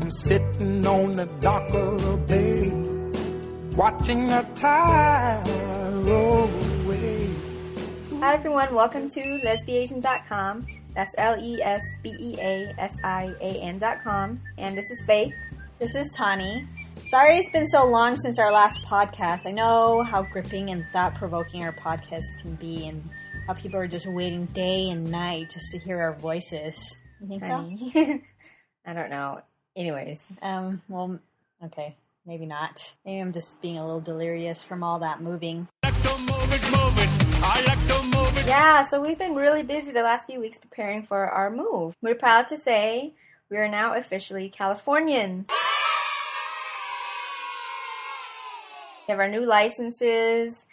I'm sitting on the dock of the bay, watching the tide roll away. Hi everyone, welcome to lesbiasian.com. That's LESBEASIAN.com. And this is Faith. This is Tani. Sorry it's been so long since our last podcast. I know how gripping and thought-provoking our podcast can be and how people are just waiting day and night just to hear our voices. You think so? I don't know. Anyways. Well, okay. Maybe not. Maybe I'm just being a little delirious from all that moving. Yeah, so we've been really busy the last few weeks preparing for our move. We're proud to say we are now officially Californians. We have our new licenses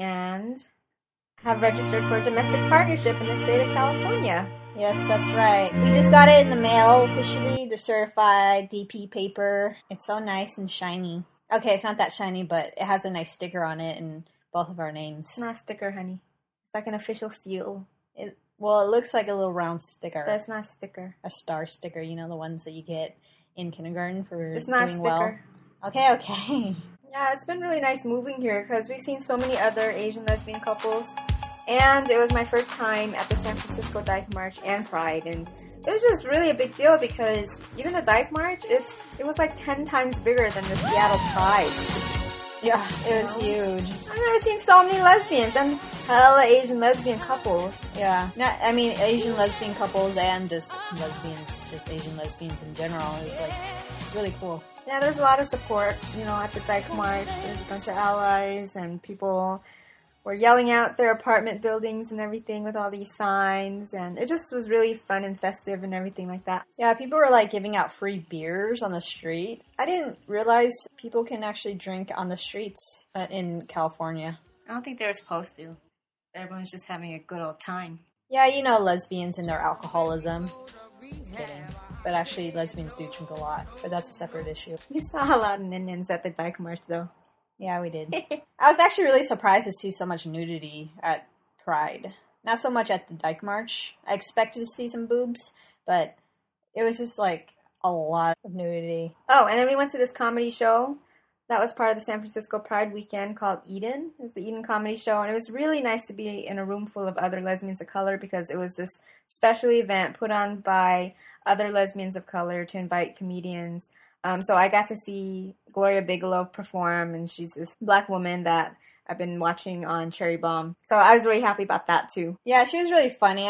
and have registered for a domestic partnership in the state of California. Yes, that's right. We just got it in the mail officially, the certified DP paper. It's so nice and shiny. Okay, it's not that shiny, but it has a nice sticker on it and both of our names. It's not a sticker, honey. It's like an official seal. It looks like a little round sticker. But it's not a sticker. A star sticker, you know, the ones that you get in kindergarten for It's not doing a sticker. Well. Okay. Yeah, it's been really nice moving here because we've seen so many other Asian lesbian couples. And it was my first time at the San Francisco Dyke March and Pride. And it was just really a big deal because even the Dyke March, it was like 10 times bigger than the Seattle Pride. Yeah, it was huge. I've never seen so many lesbians and hella Asian lesbian couples. Yeah. I mean, Asian lesbian couples and just lesbians, just Asian lesbians in general. It was like really cool. Yeah, there's a lot of support, at the Dyke March. There's a bunch of allies and people were yelling out their apartment buildings and everything with all these signs. And it just was really fun and festive and everything like that. Yeah, people were like giving out free beers on the street. I didn't realize people can actually drink on the streets in California. I don't think they were supposed to. Everyone's just having a good old time. Yeah, lesbians and their alcoholism. Just kidding. But actually, lesbians do drink a lot. But that's a separate issue. We saw a lot of Indians at the Dyke March, though. Yeah, we did. I was actually really surprised to see so much nudity at Pride. Not so much at the Dyke March. I expected to see some boobs, but it was just like a lot of nudity. Oh, and then we went to this comedy show that was part of the San Francisco Pride weekend called Eden. It was the Eden Comedy Show, and it was really nice to be in a room full of other lesbians of color because it was this special event put on by other lesbians of color to invite comedians. So I got to see Gloria Bigelow perform, and she's this black woman that I've been watching on Cherry Bomb. So I was really happy about that, too. Yeah, she was really funny.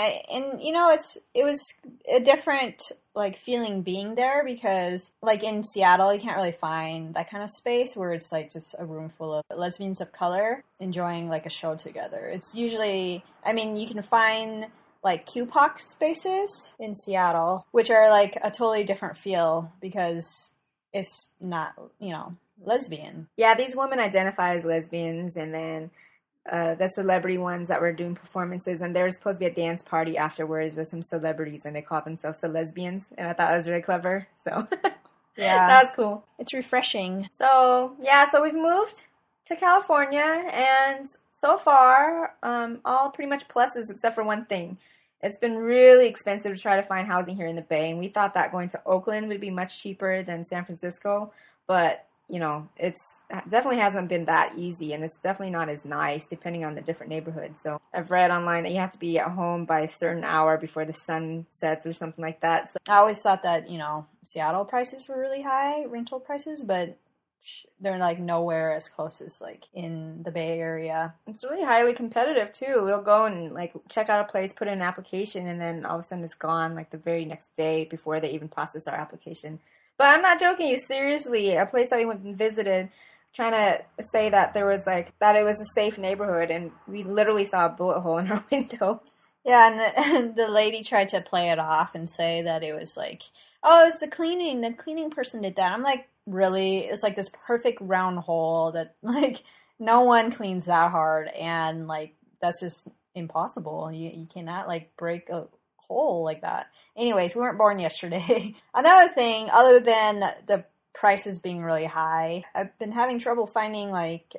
It was a different, feeling being there because, in Seattle, you can't really find that kind of space where it's, just a room full of lesbians of color enjoying, a show together. It's usually, you can find QPOC spaces in Seattle, which are a totally different feel because it's not, lesbian. Yeah, these women identify as lesbians, and then the celebrity ones that were doing performances, and there was supposed to be a dance party afterwards with some celebrities, and they called themselves lesbians, and I thought it was really clever, so yeah, that was cool. It's refreshing. So we've moved to California, and so far, all pretty much pluses except for one thing. It's been really expensive to try to find housing here in the Bay, and we thought that going to Oakland would be much cheaper than San Francisco, but, it definitely hasn't been that easy, and it's definitely not as nice depending on the different neighborhoods. So I've read online that you have to be at home by a certain hour before the sun sets or something like that. So I always thought that, Seattle prices were really high, rental prices, but they're nowhere as close as in the Bay Area. It's really highly competitive too. We'll go and check out a place, put in an application, and then all of a sudden it's gone the very next day before they even process our application. But I'm not joking you, seriously. A place that we went and visited, trying to say that there was that it was a safe neighborhood, and we literally saw a bullet hole in our window. Yeah, and the lady tried to play it off and say that it was oh, it's the cleaning person did that. I'm really? It's this perfect round hole that no one cleans that hard, and that's just impossible. You cannot break a hole like that. Anyways, we weren't born yesterday. Another thing, other than the prices being really high, I've been having trouble finding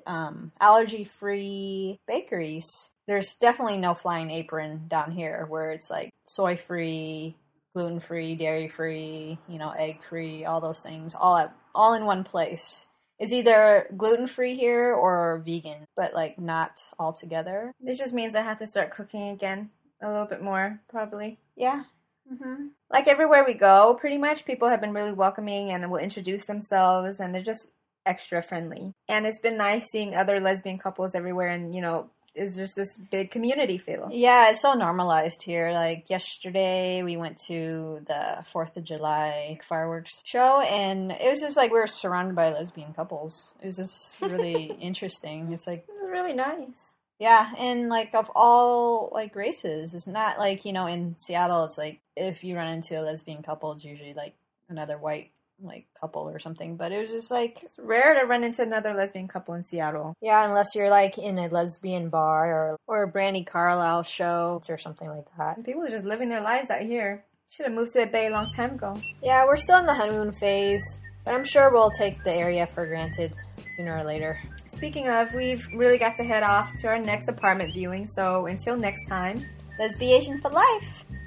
allergy-free bakeries. There's definitely no Flying Apron down here where it's soy-free, gluten-free, dairy-free, egg-free, all those things, all in one place. It's either gluten-free here or vegan, but like not all together. This just means I have to start cooking again a little bit more, probably. Yeah. Mm-hmm. Like everywhere we go, pretty much, people have been really welcoming and will introduce themselves, and they're just extra friendly. And it's been nice seeing other lesbian couples everywhere, and it's just this big community feel. Yeah, it's so normalized here. Like yesterday, we went to the 4th of July fireworks show, and it was just like we were surrounded by lesbian couples. It was just really interesting. It's like... It was really nice. Yeah, and like of all like races. It's not like, in Seattle, it's like if you run into a lesbian couple, it's usually like another white like couple or something, but it was just like it's rare to run into another lesbian couple in Seattle. Yeah, unless you're like in a lesbian bar or a Brandi Carlile show or something like that. And people are just living their lives out here. Should have moved to the Bay a long time ago. Yeah, we're still in the honeymoon phase, but I'm sure we'll take the area for granted sooner or later. Speaking of, we've really got to head off to our next apartment viewing, so until next time, lesbiation for life.